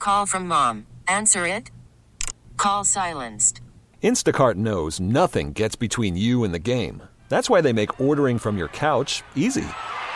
Call from mom. Answer it. Call silenced. Instacart knows nothing gets between you and the game. That's why they make ordering from your couch easy.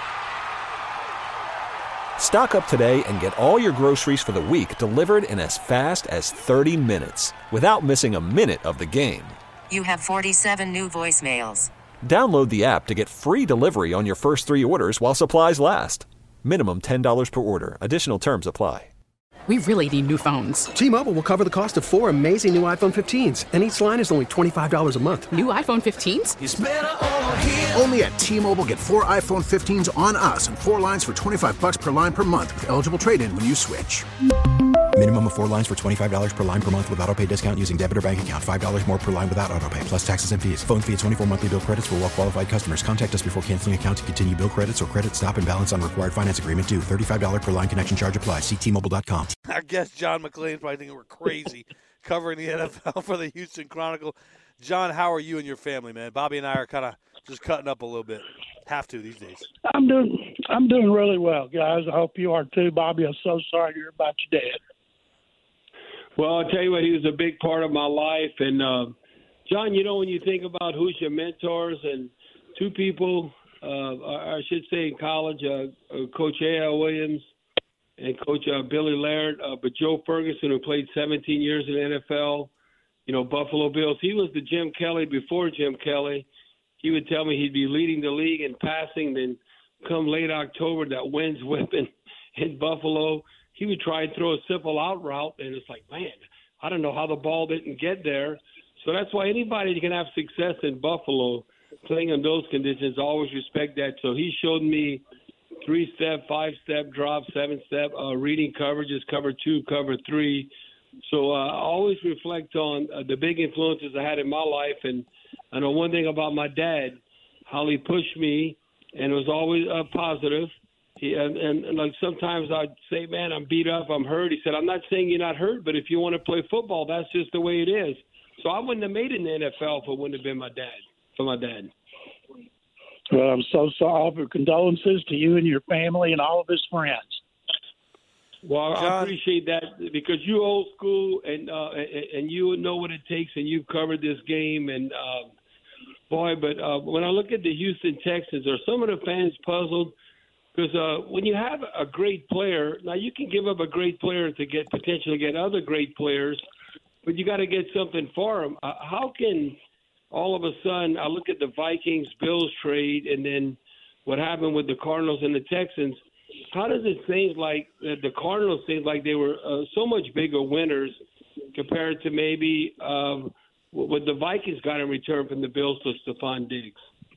Stock up today and get all your groceries for the week delivered in as fast as 30 minutes without missing a minute of the game. You have 47 new voicemails. Download the app to get free delivery on your first 3 orders while supplies last. Minimum $10 per order. Additional terms apply. We really need new phones. T-Mobile will cover the cost of 4 amazing new iPhone 15s, and each line is only $25 a month. New iPhone 15s? It's better over here. Only at T-Mobile, get 4 iPhone 15s on us and 4 lines for $25 per line per month with eligible trade-in when you switch. Minimum of 4 lines for $25 per line per month with autopay discount using debit or bank account. $5 more per line without autopay, plus taxes and fees. Phone fee at 24 monthly bill credits for well-qualified customers. Contact us before canceling account to continue bill credits or credit stop and balance on required finance agreement due. $35 per line connection charge applies. See T-Mobile.com. Our guest, John McClain, probably thinking we're crazy covering the NFL for the Houston Chronicle. John, how are you and your family, man? Bobby and I are kind of just cutting up a little bit. Have to these days. I'm doing really well, guys. I hope you are too. Bobby, I'm so sorry to hear about your dad. Well, I'll tell you what, he was a big part of my life. And, John, you know, when you think about who's your mentors, and 2 people, I should say in college, Coach A.L. Williams and Coach Billy Laird, but Joe Ferguson, who played 17 years in the NFL, you know, Buffalo Bills. He was the Jim Kelly before Jim Kelly. He would tell me he'd be leading the league in passing, then come late October, that wind's whipping in Buffalo, he would try and throw a simple out route, and it's like, man, I don't know how the ball didn't get there. So that's why anybody that can have success in Buffalo playing in those conditions, I always respect that. So he showed me 3-step, 5-step drop, 7-step, reading coverages, cover 2, cover 3. So I always reflect on the big influences I had in my life. And I know one thing about my dad, how he pushed me, and it was always positive. And like sometimes I'd say, man, I'm beat up, I'm hurt. He said, I'm not saying you're not hurt, but if you want to play football, that's just the way it is. So I wouldn't have made it in the NFL if it wouldn't have been for my dad. Well, I'm so sorry. Offer condolences to you and your family and all of his friends. Well, I appreciate that because you old school and you know what it takes, and you've covered this game. And, but when I look at the Houston Texans, are some of the fans puzzled? Because when you have a great player, now you can give up a great player to potentially get other great players, but you got to get something for them. How can all of a sudden I look at the Vikings-Bills trade and then what happened with the Cardinals and the Texans? How does it seem like the Cardinals seem like they were so much bigger winners compared to maybe what the Vikings got in return from the Bills for Stephon Diggs?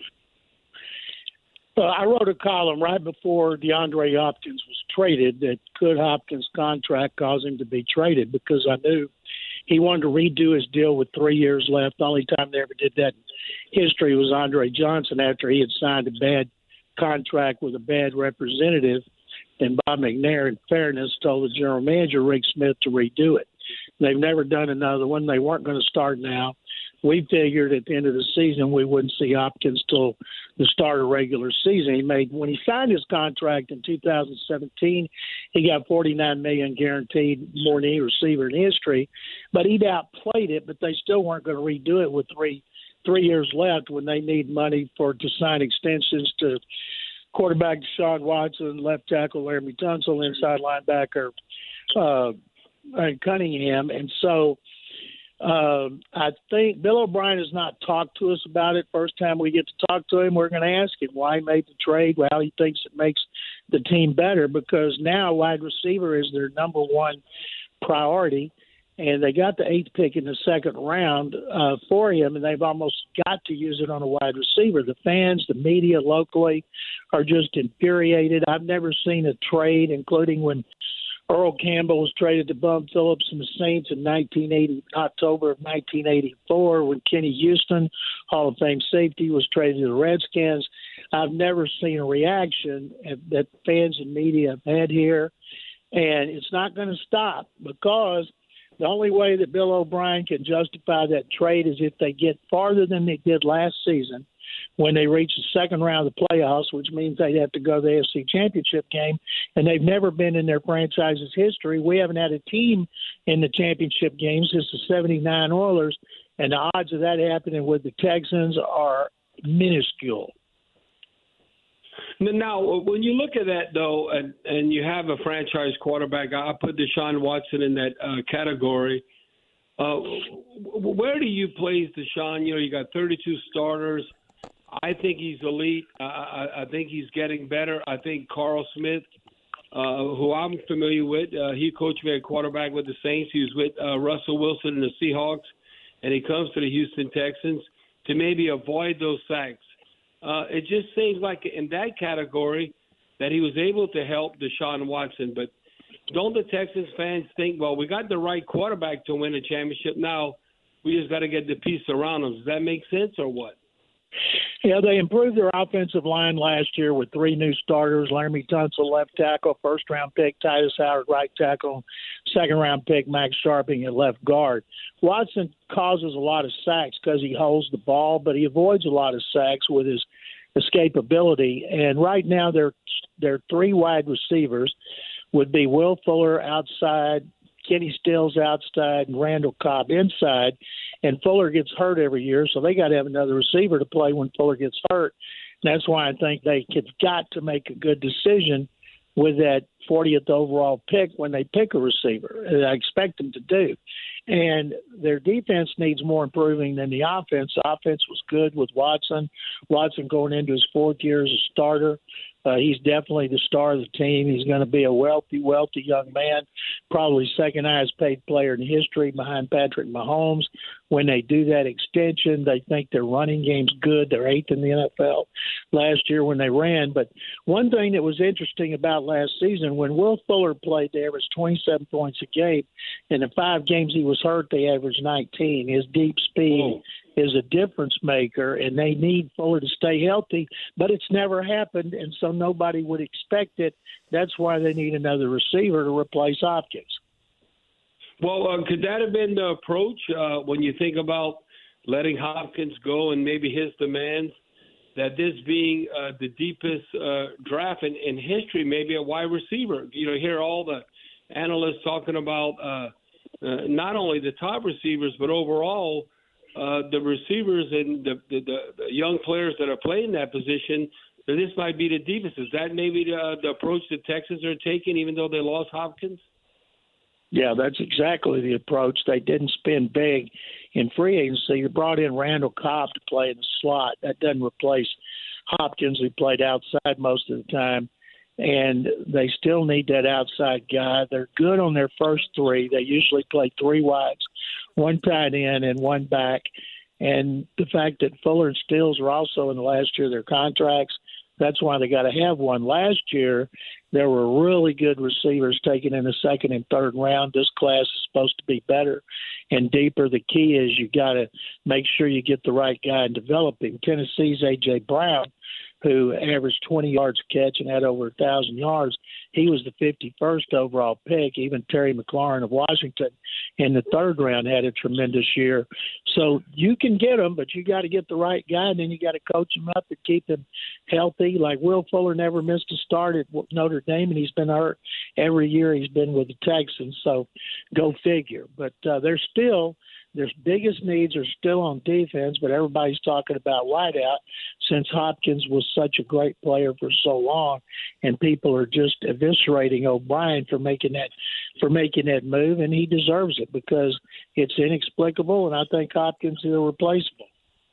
I wrote a column right before DeAndre Hopkins was traded that could Hopkins' contract cause him to be traded, because I knew he wanted to redo his deal with 3 years left. The only time they ever did that in history was Andre Johnson after he had signed a bad contract with a bad representative. And Bob McNair, in fairness, told the general manager, Rick Smith, to redo it. They've never done another one. They weren't going to start now. We figured at the end of the season we wouldn't see Hopkins till the start of regular season. When he signed his contract in 2017, he got $49 million guaranteed, more than any receiver in history. But he'd outplayed it, but they still weren't going to redo it with three years left when they need money to sign extensions to quarterback Deshaun Watson, left tackle Laramie Tunsil, inside linebacker Cunningham. And so I think Bill O'Brien has not talked to us about it. First time we get to talk to him, we're going to ask him why he made the trade, how he thinks it makes the team better, because now wide receiver is their number one priority. And they got the 8th pick in the second round for him, and they've almost got to use it on a wide receiver. The fans, the media locally are just infuriated. I've never seen a trade, including when Earl Campbell was traded to Bum Phillips and the Saints in October of 1984, when Kenny Houston, Hall of Fame safety, was traded to the Redskins. I've never seen a reaction that fans and media have had here, and it's not going to stop, because the only way that Bill O'Brien can justify that trade is if they get farther than they did last season, when they reach the second round of the playoffs, which means they'd have to go to the AFC Championship game, and they've never been in their franchise's history. We haven't had a team in the championship game since the 79 Oilers, and the odds of that happening with the Texans are minuscule. Now, when you look at that, though, and you have a franchise quarterback, I put Deshaun Watson in that category. Where do you place Deshaun? You got 32 starters. I think he's elite. I think he's getting better. I think Carl Smith, who I'm familiar with, he coached me at quarterback with the Saints. He was with Russell Wilson and the Seahawks, and he comes to the Houston Texans to maybe avoid those sacks. It just seems like in that category that he was able to help Deshaun Watson. But don't the Texans fans think, well, we got the right quarterback to win a championship. Now we just got to get the piece around him. Does that make sense or what? Yeah, they improved their offensive line last year with 3 new starters: Laramie Tunsil, left tackle; first-round pick Titus Howard, right tackle; second-round pick Max Sharping at left guard. Watson causes a lot of sacks because he holds the ball, but he avoids a lot of sacks with his escapability. And right now, their 3 wide receivers would be Will Fuller outside, Kenny Stills outside, and Randall Cobb inside. And Fuller gets hurt every year, so they got to have another receiver to play when Fuller gets hurt. And that's why I think they have got to make a good decision with that 40th overall pick when they pick a receiver. I expect them to do. And their defense needs more improving than the offense. The offense was good with Watson. Watson going into his 4th year as a starter. He's definitely the star of the team. He's going to be a wealthy young man, probably second highest paid player in history behind Patrick Mahomes. When they do that extension, they think their running game's good. They're 8th in the NFL last year when they ran. But one thing that was interesting about last season, when Will Fuller played, they averaged 27 points a game. In the 5 games he was hurt, they averaged 19. His deep speed is a difference maker, and they need Fuller to stay healthy, but it's never happened, and so nobody would expect it. That's why they need another receiver to replace Hopkins. Well, could that have been the approach when you think about letting Hopkins go and maybe his demands, that this being the deepest draft in history, maybe a wide receiver? You hear all the analysts talking about not only the top receivers, but overall the receivers and the young players that are playing that position, that this might be the deepest. Is that maybe the approach the Texans are taking, even though they lost Hopkins? Yeah, that's exactly the approach. They didn't spend big in free agency. They brought in Randall Cobb to play in the slot. That doesn't replace Hopkins, who played outside most of the time. And they still need that outside guy. They're good on their first 3. They usually play 3 wides, 1 tight end and 1 back. And the fact that Fuller and Stills were also in the last year of their contracts, that's why they got to have one. Last year, there were really good receivers taken in the 2nd and 3rd round. This class is supposed to be better and deeper. The key is you got to make sure you get the right guy and develop him. Tennessee's A.J. Brown, who averaged 20 yards a catch and had over 1,000 yards. He was the 51st overall pick. Even Terry McLaurin of Washington in the 3rd round had a tremendous year. So you can get him, but you got to get the right guy, and then you got to coach him up and keep him healthy. Like Will Fuller never missed a start at Notre Dame, and he's been hurt every year he's been with the Texans. So go figure. But their biggest needs are still on defense, but everybody's talking about wideout since Hopkins was such a great player for so long, and people are just eviscerating O'Brien for making that move, and he deserves it because it's inexplicable, and I think Hopkins is irreplaceable.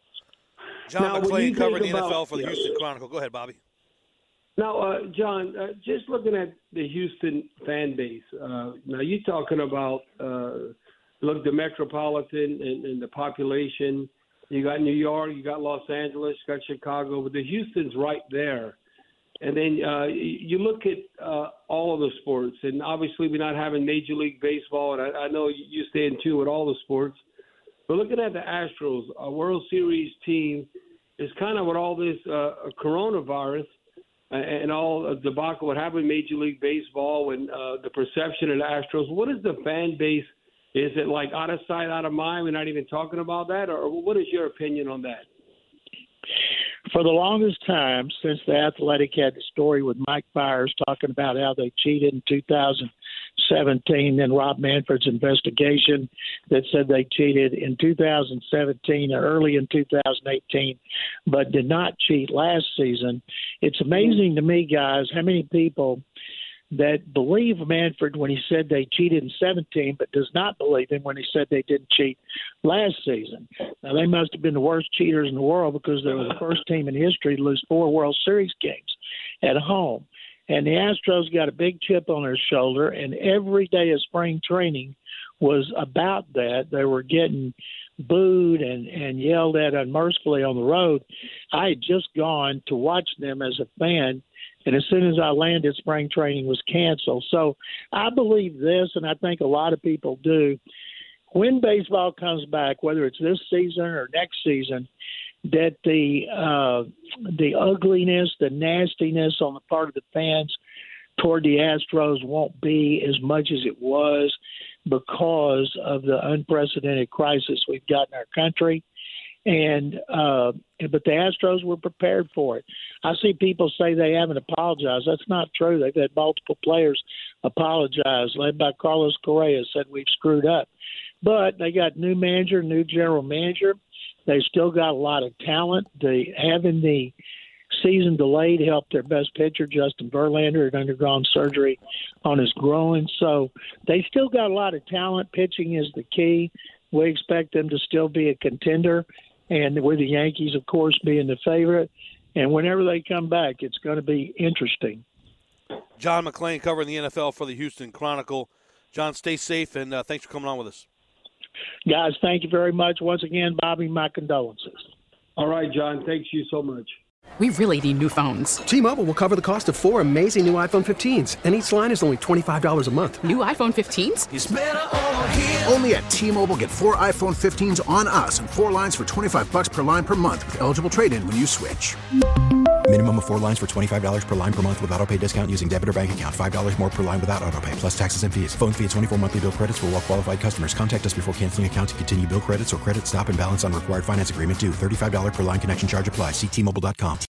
John McClain covering the NFL for the Houston Chronicle. Go ahead, Bobby. Now, John, just looking at the Houston fan base, now you're talking about look, the metropolitan and the population. You got New York, you got Los Angeles, you got Chicago, but the Houston's right there. And then you look at all of the sports, and obviously we're not having Major League Baseball, and I know you stay in tune with all the sports. But looking at the Astros, a World Series team, is kind of with all this coronavirus and all the debacle what happened in Major League Baseball and the perception of the Astros. What is the fan base? Is it like out of sight, out of mind? We're not even talking about that? Or what is your opinion on that? For the longest time, since The Athletic had the story with Mike Byers talking about how they cheated in 2017, then Rob Manfred's investigation that said they cheated in 2017 or early in 2018, but did not cheat last season. It's amazing to me, guys, how many people that believe Manfred when he said they cheated in 17, but does not believe him when he said they didn't cheat last season. Now, they must have been the worst cheaters in the world because they were the first team in history to lose 4 World Series games at home. And the Astros got a big chip on their shoulder, and every day of spring training was about that. They were getting booed and yelled at unmercifully on the road. I had just gone to watch them as a fan, and as soon as I landed, spring training was canceled. So I believe this, and I think a lot of people do. When baseball comes back, whether it's this season or next season, that the ugliness, the nastiness on the part of the fans toward the Astros won't be as much as it was because of the unprecedented crisis we've got in our country. But the Astros were prepared for it. I see people say they haven't apologized. That's not true. They've had multiple players apologize, led by Carlos Correa, said we've screwed up. But they got new manager, new general manager. They still got a lot of talent. Having the season delayed helped their best pitcher, Justin Verlander, had undergone surgery on his groin. So they still got a lot of talent. Pitching is the key. We expect them to still be a contender, and with the Yankees, of course, being the favorite. And whenever they come back, it's going to be interesting. John McClain covering the NFL for the Houston Chronicle. John, stay safe, and thanks for coming on with us. Guys, thank you very much. Once again, Bobby, my condolences. All right, John. Thanks you so much. We really need new phones. T-Mobile will cover the cost of 4 amazing new iPhone 15s, and each line is only $25 a month. New iPhone 15s? It's better over here. Only at T-Mobile, get 4 iPhone 15s on us and 4 lines for $25 per line per month with eligible trade-in when you switch. Minimum of 4 lines for $25 per line per month with autopay discount using debit or bank account. $5 more per line without autopay, plus taxes and fees. Phone fee at 24 monthly bill credits for well-qualified customers. Contact us before canceling account to continue bill credits or credit stop and balance on required finance agreement due. $35 per line connection charge applies. See T-Mobile.com.